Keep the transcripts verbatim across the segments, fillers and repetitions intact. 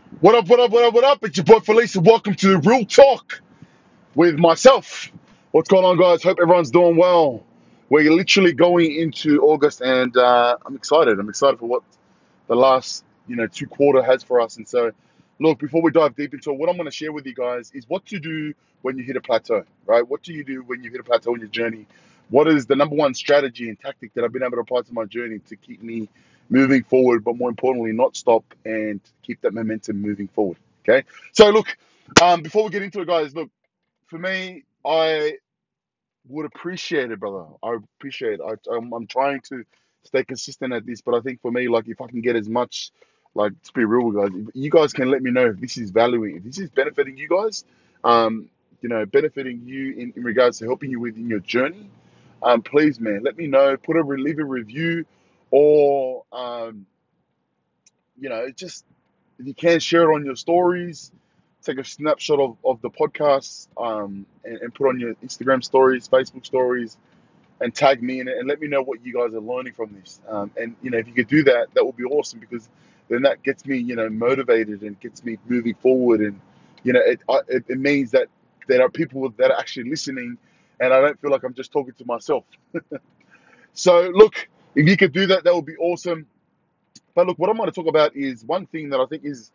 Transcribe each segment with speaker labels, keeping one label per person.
Speaker 1: What up, what up, what up, what up? It's your boy Felice, and welcome to Real Talk with myself. What's going on, guys? Hope everyone's doing well. We're literally going into August, and uh, I'm excited. I'm excited for what the last, you know, two quarter has for us. And so, look, before we dive deep into it, what I'm going to share with you guys is what to do when you hit a plateau, right? What do you do when you hit a plateau in your journey? What is the number one strategy and tactic that I've been able to apply to my journey to keep me moving forward, but more importantly, not stop and keep that momentum moving forward? Okay. So, look, um, before we get into it, guys, look, for me, I would appreciate it, brother. I appreciate it. I, I'm, I'm trying to stay consistent at this, but I think for me, like, if I can get as much, like, to be real with you guys, if you guys can let me know if this is valuing, if this is benefiting you guys, um, you know, benefiting you in, in regards to helping you within your journey, um, please, man, let me know. Put a leave a review, or um, you know, just if you can share it on your stories, take a snapshot of, of the podcast, um, and, and put on your Instagram stories, Facebook stories, and tag me in it and let me know what you guys are learning from this. Um, and you know, if you could do that, that would be awesome, because then that gets me, you know, motivated and gets me moving forward. And you know, it I, it, it means that there are people that are actually listening, and I don't feel like I'm just talking to myself. So look, if you could do that, that would be awesome. But look, what I'm going to talk about is one thing that I think is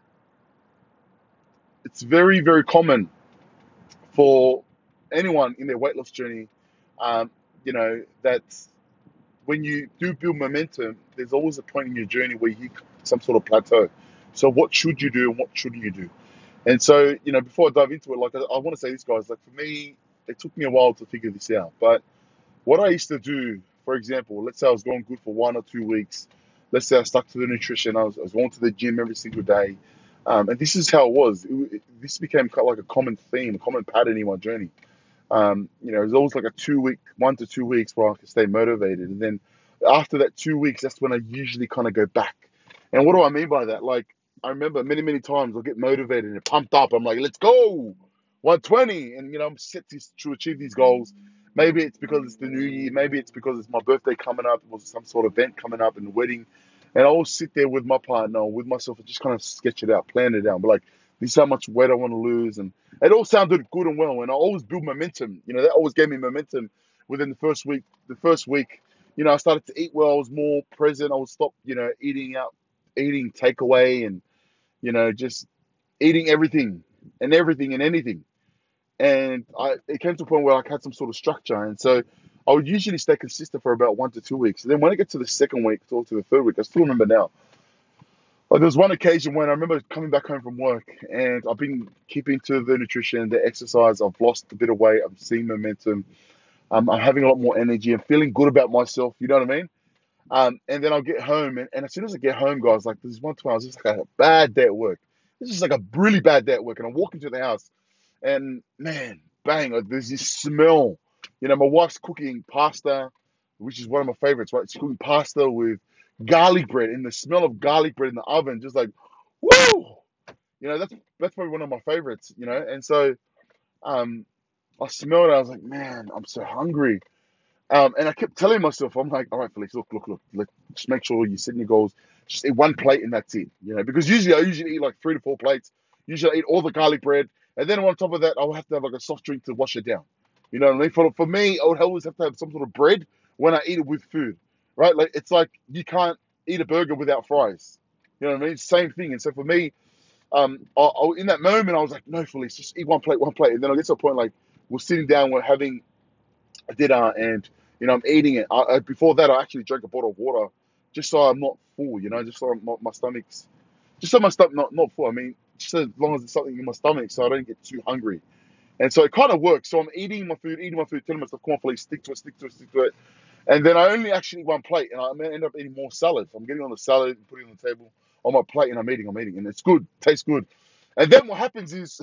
Speaker 1: it's very very common for anyone in their weight loss journey. Um, you know, that when you do build momentum, there's always a point in your journey where you hit some sort of plateau. So what should you do and what shouldn't you do? And so, you know, before I dive into it, like I, I want to say this, guys, like for me, it took me a while to figure this out. But what I used to do, for example, let's say I was going good for one or two weeks. Let's say I stuck to the nutrition. I was, I was going to the gym every single day. Um, and this is how it was. It, it, this became kind of like a common theme, a common pattern in my journey. Um, you know, it's always like a two week, one to two weeks where I can stay motivated. And then after that two weeks, that's when I usually kind of go back. And what do I mean by that? Like, I remember many, many times I'll get motivated and pumped up. I'm like, let's go, one twenty. And, you know, I'm set to, to achieve these goals. Maybe it's because it's the new year. Maybe it's because it's my birthday coming up. It was some sort of event coming up and a wedding. And I'll sit there with my partner or with myself and just kind of sketch it out, plan it out. But like, this is how much weight I want to lose. And it all sounded good and well, and I always build momentum. You know, that always gave me momentum within the first week. The first week, you know, I started to eat well. I was more present. I would stop, you know, eating out, eating takeaway, and you know, just eating everything and everything and anything. And I, it came to a point where I had some sort of structure, and so I would usually stay consistent for about one to two weeks. And then when I get to the second week, or to the third week, I still remember now. Like there was one occasion when I remember coming back home from work, and I've been keeping to the nutrition, the exercise. I've lost a bit of weight. I'm seeing momentum. Um, I'm having a lot more energy. I'm feeling good about myself. You know what I mean? Um, and then I'll get home, and, and as soon as I get home, guys, like there's one time I was just like a bad day at work. This is like a really bad day at work, and I walk into the house, and man, bang! Like, there's this smell. You know, my wife's cooking pasta, which is one of my favorites. Right? She's cooking pasta with garlic bread, and the smell of garlic bread in the oven, just like, woo! You know, that's that's probably one of my favorites. You know, and so um, I smelled it. I was like, man, I'm so hungry. Um, and I kept telling myself, I'm like, all right, Felix, look, look, look, look, just make sure you set your goals. Just eat one plate and that's it. You know, because usually I usually eat like three to four plates. Usually I eat all the garlic bread, and then on top of that, I'll have to have like a soft drink to wash it down. You know what I mean? For for me, I would always have to have some sort of bread when I eat it with food, right? Like it's like you can't eat a burger without fries. You know what I mean? Same thing. And so for me, um, I, I, in that moment, I was like, no, Felice, just eat one plate, one plate. And then I get to a point like we're sitting down, we're having a dinner, and you know I'm eating it. I, I, before that, I actually drank a bottle of water just so I'm not full. You know, just so my, my stomach's just so my stomach not not full. I mean, just as long as there's something in my stomach, so I don't get too hungry. And so it kind of works. So I'm eating my food, eating my food, telling myself, come on, Felice, stick to it, stick to it, stick to it. And then I only actually eat one plate, and I may end up eating more salad. I'm getting on the salad and putting it on the table on my plate, and I'm eating, I'm eating, and it's good, tastes good. And then what happens is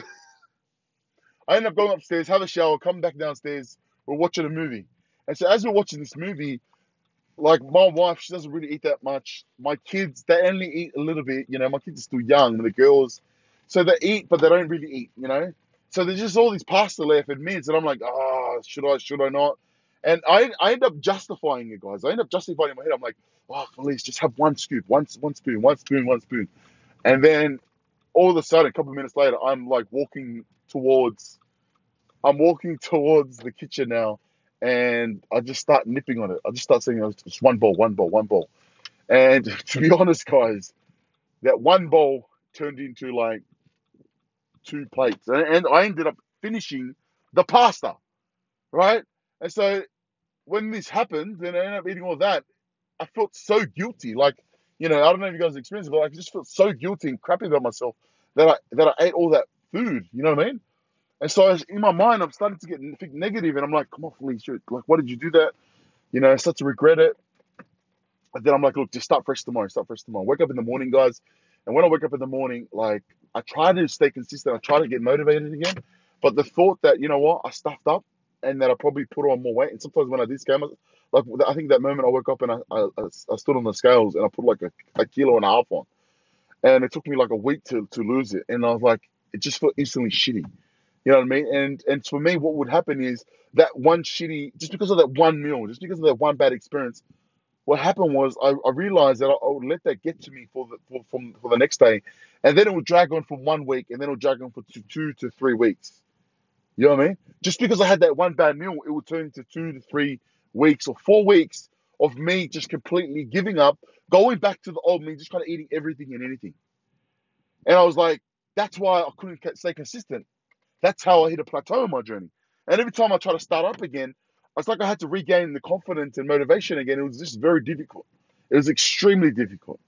Speaker 1: I end up going upstairs, have a shower, come back downstairs. We're watching a movie, and so as we're watching this movie, like my wife, she doesn't really eat that much. My kids, they only eat a little bit. You know, my kids are still young, the girls, so they eat, but they don't really eat. You know, so there's just all these pasta left and mince, and I'm like, ah, oh, should I, should I not? And I, I end up justifying it, guys. I end up justifying it in my head. I'm like, oh, please, just have one scoop, one, one spoon, one spoon, one spoon, and then all of a sudden, a couple of minutes later, I'm like walking towards, I'm walking towards the kitchen now, and I just start nipping on it. I just start saying, "Oh, it's one bowl, one bowl, one bowl." And to be honest, guys, that one bowl turned into like two plates, and, and I ended up finishing the pasta, right? And so when this happened, and I ended up eating all that, I felt so guilty. Like, you know, I don't know if you guys experienced it, but I just felt so guilty and crappy about myself that I that I ate all that food. You know what I mean? And so I was, in my mind, I'm starting to get think negative, and I'm like, "Come on, Felicia, like, why did you do that?" You know, I start to regret it. And then I'm like, "Look, just start fresh tomorrow. Start fresh tomorrow." Wake up in the morning, guys, and when I wake up in the morning, like, I try to stay consistent. I try to get motivated again, but the thought that, you know what, I stuffed up and that I probably put on more weight. And sometimes when I did scale, like, I think that moment I woke up and I, I, I stood on the scales and I put like a, a kilo and a half on, and it took me like a week to to lose it, and I was like, it just felt instantly shitty. You know what I mean? And and for me, what would happen is that one shitty, just because of that one meal, just because of that one bad experience, what happened was I, I realized that I, I would let that get to me for the for, from for the next day, and then it would drag on for one week, and then it would drag on for two, two to three weeks. You know what I mean? Just because I had that one bad meal, it would turn into two to three weeks or four weeks of me just completely giving up, going back to the old me, just kind of eating everything and anything. And I was like, that's why I couldn't stay consistent. That's how I hit a plateau in my journey. And every time I try to start up again, it's like I had to regain the confidence and motivation again. It was just very difficult. It was extremely difficult.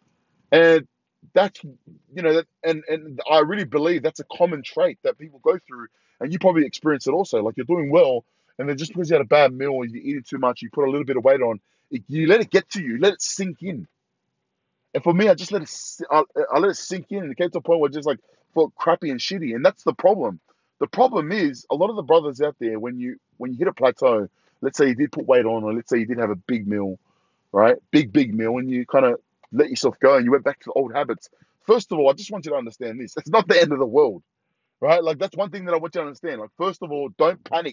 Speaker 1: And that's, you know, that, and, and I really believe that's a common trait that people go through. And you probably experience it also. Like, you're doing well, and then just because you had a bad meal or you eat it too much, you put a little bit of weight on, it, you let it get to you, let it sink in. And for me, I just let it, I, I let it sink in, and it came to a point where it just like felt crappy and shitty. And that's the problem. The problem is a lot of the brothers out there, when you when you hit a plateau, let's say you did put weight on, or let's say you did have a big meal, right? Big big meal, and you kind of let yourself go and you went back to the old habits. First of all, I just want you to understand this: it's not the end of the world, right? Like, that's one thing that I want you to understand. Like, first of all, don't panic,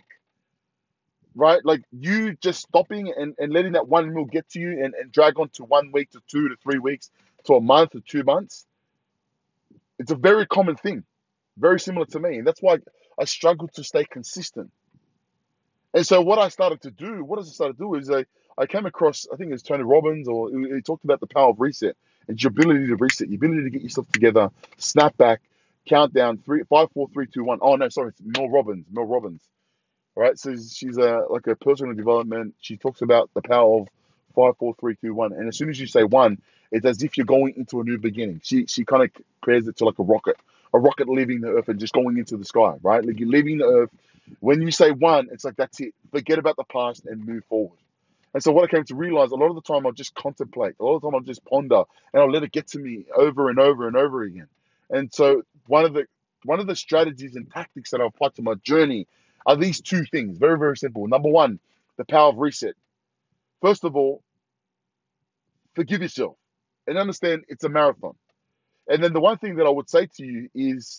Speaker 1: right? Like, you just stopping and, and letting that one meal get to you and, and drag on to one week to two to three weeks to a month or two months. It's a very common thing, very similar to me. And that's why I struggled to stay consistent. And so what I started to do, what I started to do is I, I came across, I think it was Tony Robbins, or he he talked about the power of reset and your ability to reset, your ability to get yourself together, snap back, count down, three, five, four, three, two, one. Oh no, sorry, it's Mel Robbins, Mel Robbins. Right? So she's a like a personal development. She talks about the power of five, four, three, two, one. And as soon as you say one, it's as if you're going into a new beginning. She she kind of compares it to like a rocket, a rocket leaving the earth and just going into the sky, right? Like, you're leaving the earth. When you say one, it's like, that's it. Forget about the past and move forward. And so what I came to realize, a lot of the time I'll just contemplate, a lot of the time I'll just ponder, and I'll let it get to me over and over and over again. And so one of the one of the strategies and tactics that I've applied to my journey are these two things. Very, very simple. Number one, the power of reset. First of all, forgive yourself and understand it's a marathon. And then the one thing that I would say to you is,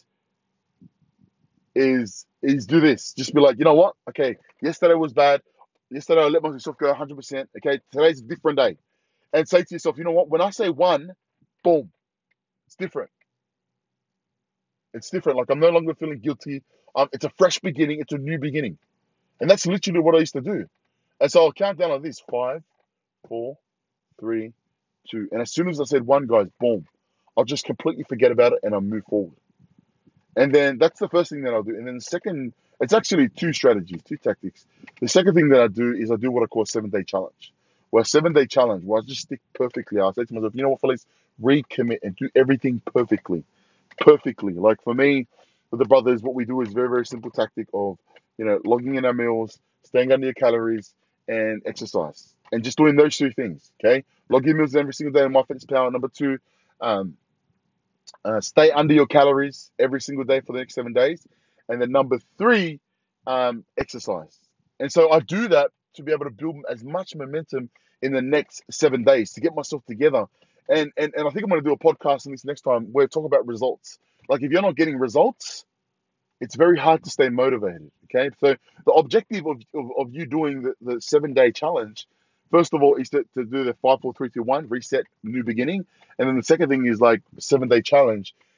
Speaker 1: is, is do this. Just be like, you know what? Okay, yesterday was bad. Yesterday I let myself go one hundred percent. Okay, today's a different day. And say to yourself, you know what? When I say one, boom, it's different. It's different. Like, I'm no longer feeling guilty. Um, it's a fresh beginning. It's a new beginning. And that's literally what I used to do. And so I'll count down on this: five, four, three, two. And as soon as I said one, guys, boom, I'll just completely forget about it and I'll move forward. And then that's the first thing that I'll do. And then the second, it's actually two strategies, two tactics. The second thing that I do is I do what I call a seven day challenge. Well, a seven day challenge where I just stick perfectly. I say to myself, you know what, Felice, recommit and do everything perfectly. Perfectly. Like, for me, with the brothers, what we do is very, very simple tactic of, you know, logging in our meals, staying under your calories, and exercise. And just doing those two things. Okay. Log your meals every single day in MyFitnessPal. Number two, um, uh, stay under your calories every single day for the next seven days. And then number three, um, exercise. And so I do that to be able to build as much momentum in the next seven days to get myself together. And and, and I think I'm going to do a podcast on this next time where we talk about results. Like, if you're not getting results, it's very hard to stay motivated. Okay. So the objective of, of, of you doing the, the seven day challenge, first of all, is to, to do the five, four, three, two, one, reset, new beginning. And then the second thing is, like, seven day challenge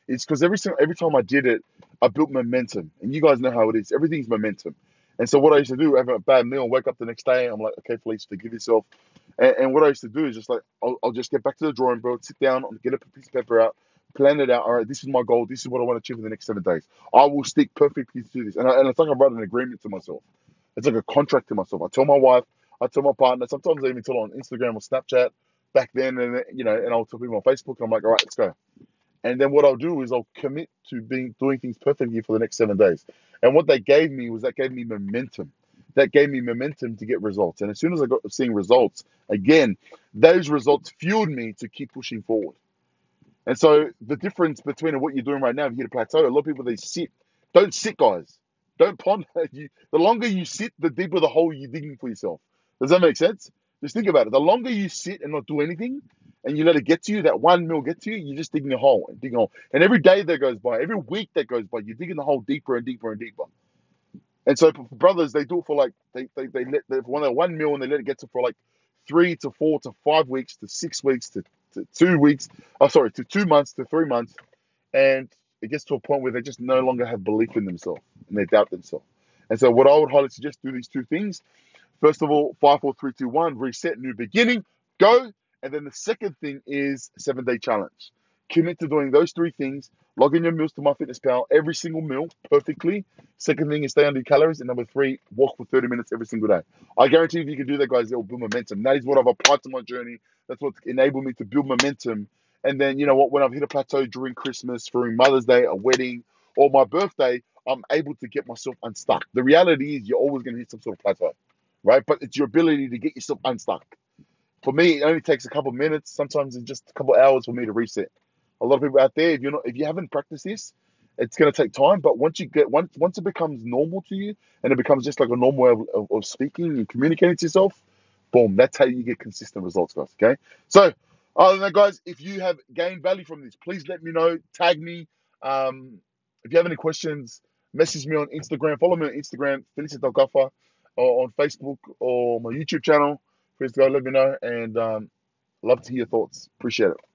Speaker 1: It's because every single every time I did it, I built momentum, and you guys know how it is. Everything's momentum. And so what I used to do, have a bad meal, wake up the next day, I'm like, okay, Felice, forgive yourself. And, and what I used to do is just like, I'll, I'll just get back to the drawing board, sit down, get a piece of paper out, plan it out. All right, this is my goal. This is what I want to achieve in the next seven days. I will stick perfectly to this. And, I, and it's like I write an agreement to myself. It's like a contract to myself. I tell my wife, I tell my partner, sometimes I even tell on Instagram or Snapchat back then, and you know, and I'll tell people on Facebook. I'm like, all right, let's go. And then what I'll do is I'll commit to being doing things perfectly for the next seven days. And what that gave me was that gave me momentum. That gave me momentum to get results. And as soon as I got seeing results, again, those results fueled me to keep pushing forward. And so the difference between what you're doing right now, if you hit a plateau, a lot of people they sit. Don't sit, guys. Don't ponder. You, the longer you sit, the deeper the hole you're digging for yourself. Does that make sense? Just think about it. The longer you sit and not do anything, and you let it get to you, that one mil get to you, you're just digging a hole and digging a hole. And every day that goes by, every week that goes by, you're digging the hole deeper and deeper and deeper. And so for brothers, they do it for like they they they let they want one mil and they let it get to for like three to four to five weeks to six weeks to, to two weeks. Oh, sorry, to two months to three months, and it gets to a point where they just no longer have belief in themselves and they doubt themselves. And so, what I would highly suggest do these two things. First of all, five, four, three, two, one, reset, new beginning, go. And then the second thing is seven day challenge. Commit to doing those three things. Log in your meals to MyFitnessPal, every single meal perfectly. Second thing is stay under your calories. And number three, walk for thirty minutes every single day. I guarantee if you can do that, guys, it will build momentum. That is what I've applied to my journey. That's what enabled me to build momentum. And then, you know what, when I've hit a plateau during Christmas, during Mother's Day, a wedding, or my birthday, I'm able to get myself unstuck. The reality is you're always going to hit some sort of plateau, right? But it's your ability to get yourself unstuck. For me, it only takes a couple of minutes. Sometimes it's just a couple of hours for me to reset. A lot of people out there, if you're not, if you haven't practiced this, it's going to take time. But once you get, once once it becomes normal to you, and it becomes just like a normal way of, of, of speaking and communicating to yourself, boom, that's how you get consistent results, guys. Okay. So, other than that, guys, if you have gained value from this, please let me know. Tag me. Um, if you have any questions, message me on Instagram. Follow me on Instagram, Felicity Delgafa, or on Facebook or my YouTube channel. Please go let me know, and um, love to hear your thoughts. Appreciate it.